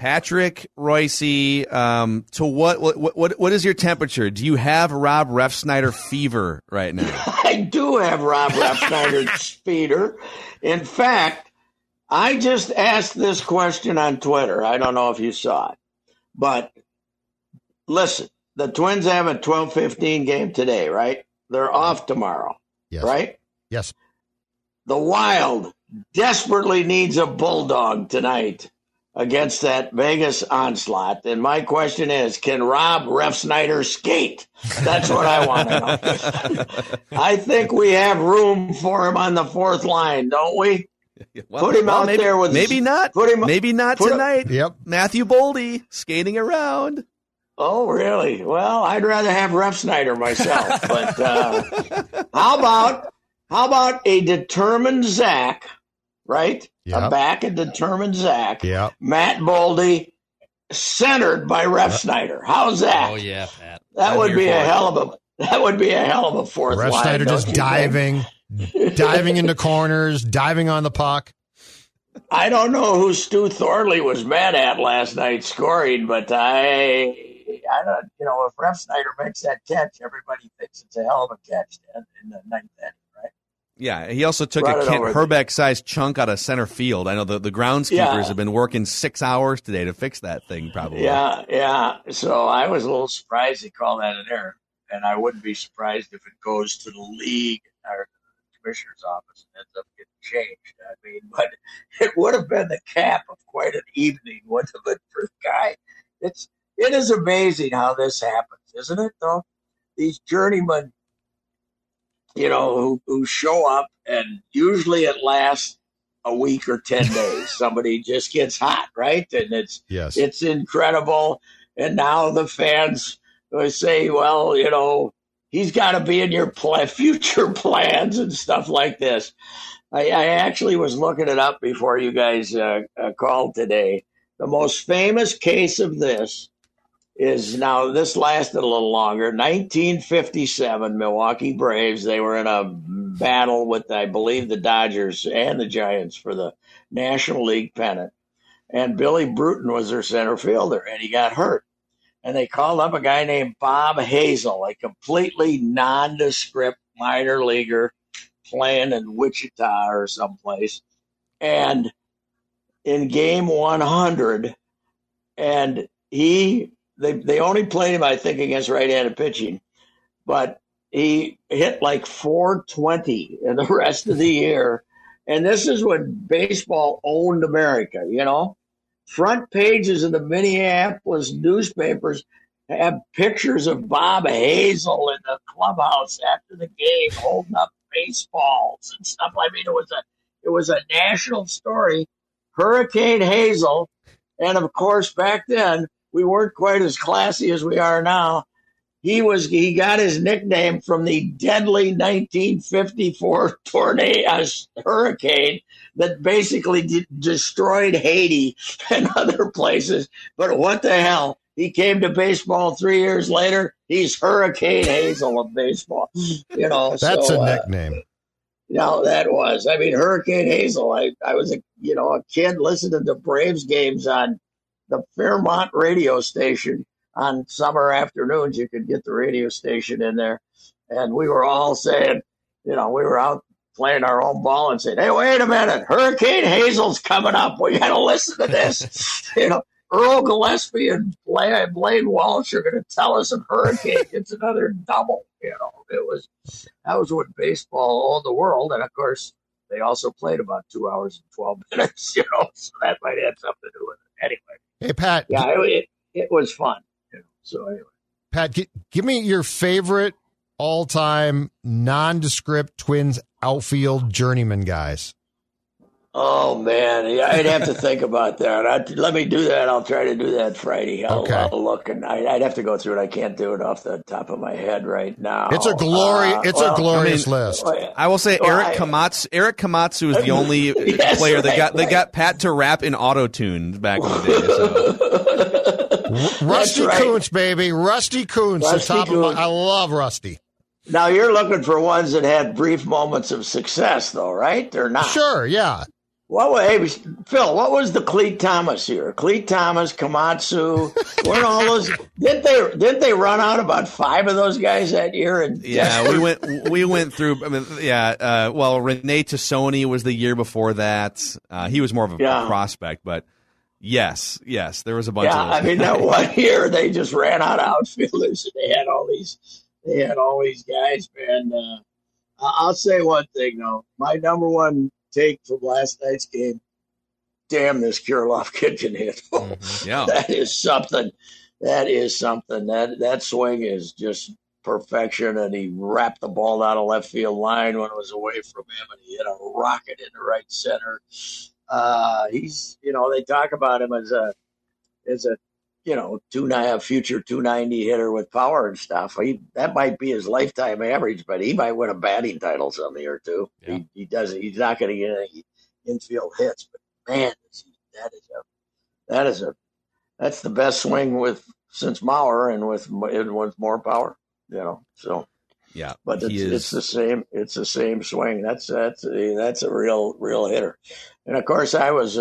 Patrick Royce, to what is your temperature? Do you have Rob Refsnyder fever right now? I do have Rob Refsnyder fever. In fact, I just asked this question on Twitter. I don't know if you saw it, but listen, the Twins have a 12:15 game today, right? They're off tomorrow, yes. Right? Yes. The Wild desperately needs a bulldog tonight against that Vegas onslaught. And my question is, can Rob Refsnyder skate? That's what I want to know. I think we have room for him on the fourth line, don't we? Put him out there with maybe not. Maybe not tonight. Yep. Matthew Boldy skating around. Oh, really? Well, I'd rather have Refsnyder myself. But how about a determined Zach, right? Yep. A back and determined Zach. Yep. Matt Boldy, centered by Refsnyder. How's that? Oh yeah, Pat. That would be a hell of a fourth line. Refsnyder just diving into corners, diving on the puck. I don't know who Stu Thorley was mad at last night scoring, but I don't. If Refsnyder makes that catch, everybody thinks it's a hell of a catch in the ninth inning, right? Yeah, he also took a Kent Herbeck-sized chunk out of center field. I know the groundskeepers have been working 6 hours today to fix that thing, probably. Yeah. So I was a little surprised he called that an error, and I wouldn't be surprised if it goes to the league or the commissioner's office and ends up getting changed. I mean, but it would have been the cap of quite an evening, wouldn't it, for the guy? It is amazing how this happens, isn't it, though? These journeymen, who show up, and usually it lasts a week or 10 days. Somebody just gets hot, right? And it's incredible. And now the fans say, well, he's got to be in your future plans and stuff like this. I actually was looking it up before you guys called today. The most famous case of this is, now this lasted a little longer, 1957, Milwaukee Braves. They were in a battle with, I believe, the Dodgers and the Giants for the National League pennant. And Billy Bruton was their center fielder, and he got hurt. And they called up a guy named Bob Hazel, a completely nondescript minor leaguer playing in Wichita or someplace. And in game 100, and they only played him, I think, against right-handed pitching, but he hit like 420 in the rest of the year. And this is when baseball owned America, Front pages of the Minneapolis newspapers have pictures of Bob Hazel in the clubhouse after the game holding up baseballs and stuff. I mean, it was a national story. Hurricane Hazel. And of course, back then, we weren't quite as classy as we are now. He got his nickname from the deadly 1954 hurricane that basically destroyed Haiti and other places. But what the hell? He came to baseball 3 years later. He's Hurricane Hazel of baseball. That's a nickname. That was. I mean, Hurricane Hazel. I was a kid listening to Braves games on the Fairmont radio station on summer afternoons. You could get the radio station in there, and we were all saying, we were out playing our own ball and saying, "Hey, wait a minute, Hurricane Hazel's coming up. We got to listen to this." Earl Gillespie and Blaine Walsh are going to tell us if Hurricane gets another double. That was when baseball owned the world, and of course they also played about 2 hours and 12 minutes. So that might have something to do with it. Anyway, hey Pat, it was fun. So anyway, Pat, give me your favorite all-time nondescript Twins outfield journeyman guys. Oh, man. I'd have to think about that. Let me do that. I'll try to do that Friday. I'll look, and I'd have to go through it. I can't do it off the top of my head right now. It's a glorious list. I will say Eric Komatsu is the only player that got Pat to rap in auto-tune back in the day. So. Rusty Kuntz, baby. Rusty Kuntz. I love Rusty. Now, you're looking for ones that had brief moments of success, though, right? Or not? Sure, yeah. Hey, Phil, what was the Cleat Thomas here? Cleat Thomas, Komatsu, weren't all those? Didn't they run out about 5 of those guys that year? We went through. I mean, well, Rene Tassoni was the year before that. He was more of a prospect, but yes, there was a bunch. Yeah, of those I mean that one year they just ran out of outfielders. And they had all these guys, man. I'll say one thing though. My number one take from last night's game, damn, this Kirilloff kid can hit. Yeah. That is something. That swing is just perfection, and he wrapped the ball down a left field line when it was away from him, and he hit a rocket into right center. He's, they talk about him as a future 290 hitter with power and stuff. That might be his lifetime average, but he might win a batting title some year too. Yeah. He's not going to get any infield hits, but man, that's the best swing since Mauer and with more power, so. Yeah, but it's the same. It's the same swing. That's a real hitter. And of course, I was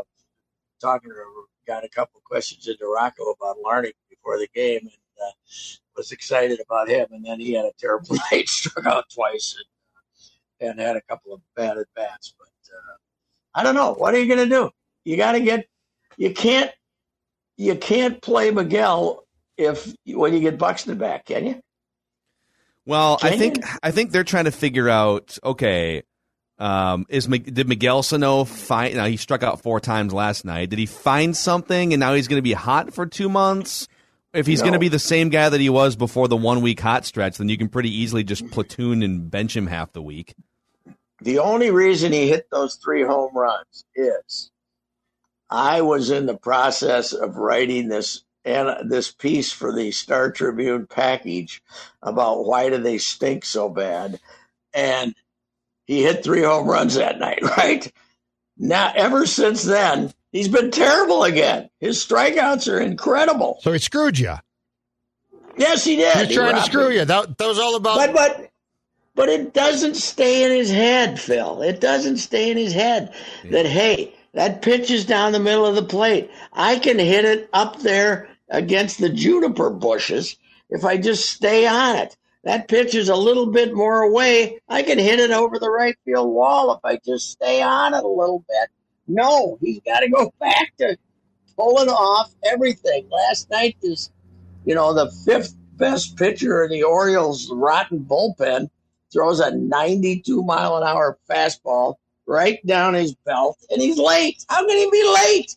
got a couple of questions into Rocco about Larnach before the game, and was excited about him. And then he had a terrible night, struck out twice, and had a couple of bad at bats. But I don't know. What are you going to do? You can't play Miguel when you get Buxton back, can you? Well, I think they're trying to figure out. Okay, did Miguel Sano find? Now he struck out 4 times last night. Did he find something, and now he's going to be hot for 2 months? If he's going to be the same guy that he was before the 1 week hot stretch, then you can pretty easily just platoon and bench him half the week. The only reason he hit those 3 home runs is I was in the process of writing this piece for the Star Tribune package about why do they stink so bad, and he hit 3 home runs that night, right? Now, ever since then, he's been terrible again. His strikeouts are incredible. So he screwed you. Yes, he did. He's trying to screw you. That was all about. But it doesn't stay in his head, Phil. It doesn't stay in his head that, hey, that pitch is down the middle of the plate. I can hit it up there against the juniper bushes if I just stay on it. That pitch is a little bit more away. I can hit it over the right field wall if I just stay on it a little bit. No, he's got to go back to pulling off everything. Last night, the 5th best pitcher in the Orioles' rotten bullpen throws a 92-mile-an-hour fastball right down his belt, and he's late. How can he be late?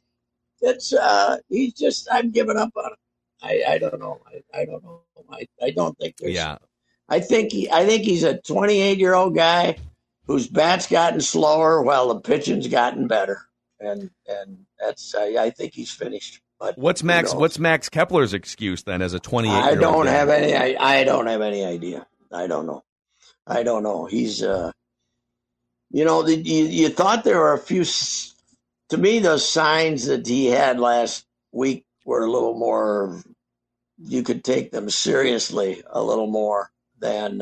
I'm giving up on him. I don't know. I don't know. I don't think there's. Yeah. I think he's a 28-year-old guy whose bat's gotten slower while the pitching's gotten better, and that's. I think he's finished. But what's Max Kepler's excuse then as a 28-year-old? I don't have any idea. I don't know. He's. You thought there were a few. To me, those signs that he had last week were a little more. You could take them seriously a little more than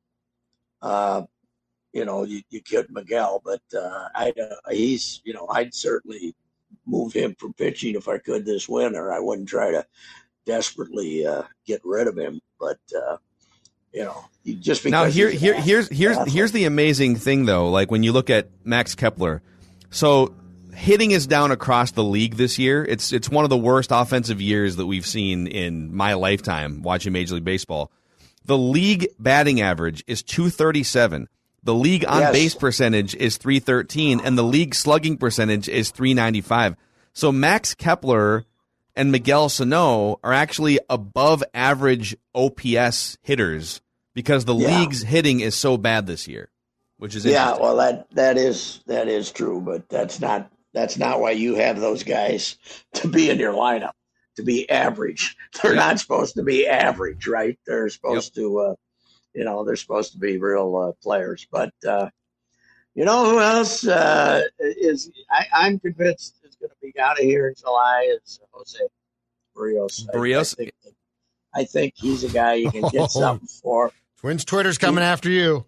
you could Miguel. But I'd certainly move him from pitching if I could this winter. I wouldn't try to desperately get rid of him. But just because. Now here's the amazing thing though. Like when you look at Max Kepler, so. Hitting is down across the league this year. It's one of the worst offensive years that we've seen in my lifetime watching Major League Baseball. The league batting average is .237. The league on base percentage is .313, and the league slugging percentage is .395. So Max Kepler and Miguel Sano are actually above average OPS hitters because the league's hitting is so bad this year, which is interesting. Well that is true, but that's not why you have those guys to be in your lineup, to be average. They're not supposed to be average, right? They're supposed to, they're supposed to be real players. But who else is? I'm convinced is going to be out of here in July is Jose Barrios. I think he's a guy you can get something for. Twins Twitter's coming after you.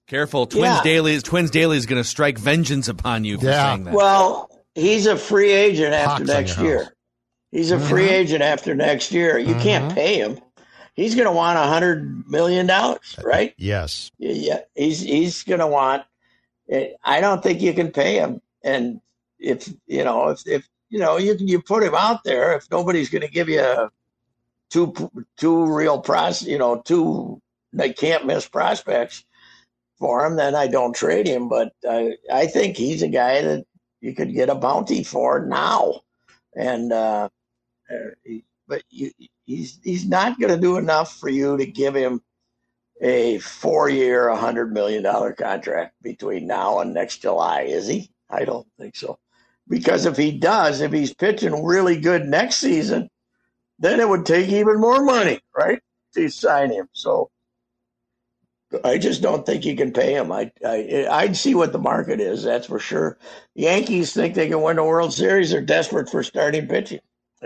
Careful, Twins Daily is going to strike vengeance upon you for saying that. Well, he's a free agent after next year. He's a free agent after next year. You can't pay him. He's going to want $100 million, right? Yes. Yeah, he's going to want. I don't think you can pay him. And if you put him out there, if nobody's going to give you two real two they can't miss prospects for him, then I don't trade him. But I think he's a guy that you could get a bounty for now, and but he's not going to do enough for you to give him a 4-year, $100 million contract between now and next July, is he? I don't think so. Because if he does, if he's pitching really good next season, then it would take even more money, right, to sign him. So I just don't think you can pay him. I'd see what the market is, that's for sure. Yankees think they can win the World Series. They're desperate for starting pitching,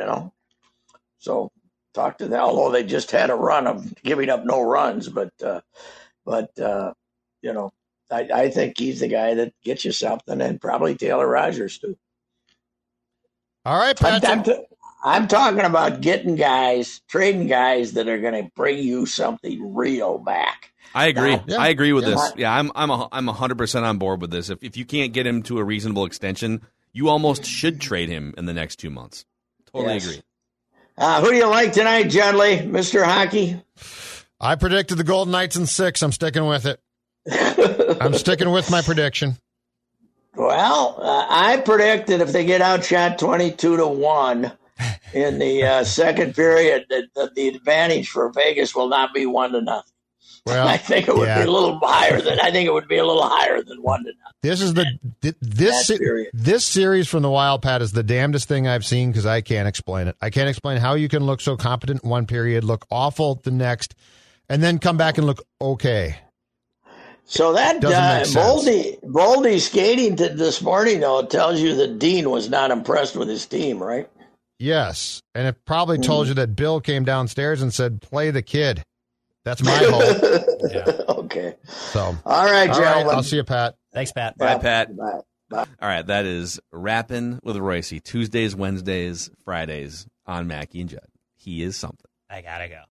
So talk to them, although they just had a run of giving up no runs. But I think he's the guy that gets you something, and probably Taylor Rogers too. All right, Patrick. I'm talking about getting guys, trading guys that are going to bring you something real back. I agree. I agree with this. Yeah, I'm 100% on board with this. If you can't get him to a reasonable extension, you almost should trade him in the next 2 months. Totally agree. Who do you like tonight, Judd Lee, Mr. Hockey? I predicted the Golden Knights in 6. I'm sticking with it. I'm sticking with my prediction. Well, I predict that if they get outshot 22-1 in the second period, that the advantage for Vegas will not be 1-0. Well, I think it would be a little higher than 1-0. This is this series from the Wild, Pat, is the damnedest thing I've seen because I can't explain it. I can't explain how you can look so competent in one period, look awful the next, and then come back and look okay. So that Boldy skating this morning, though, tells you that Dean was not impressed with his team, right? Yes, and it probably told you that Bill came downstairs and said, "Play the kid." That's my hope. Okay. So, all right, gentlemen. I'll see you, Pat. Thanks, Pat. Bye, Pat. Bye. All right, that is Rappin' with Royce. Tuesdays, Wednesdays, Fridays on Mackie and Judd. He is something. I gotta go.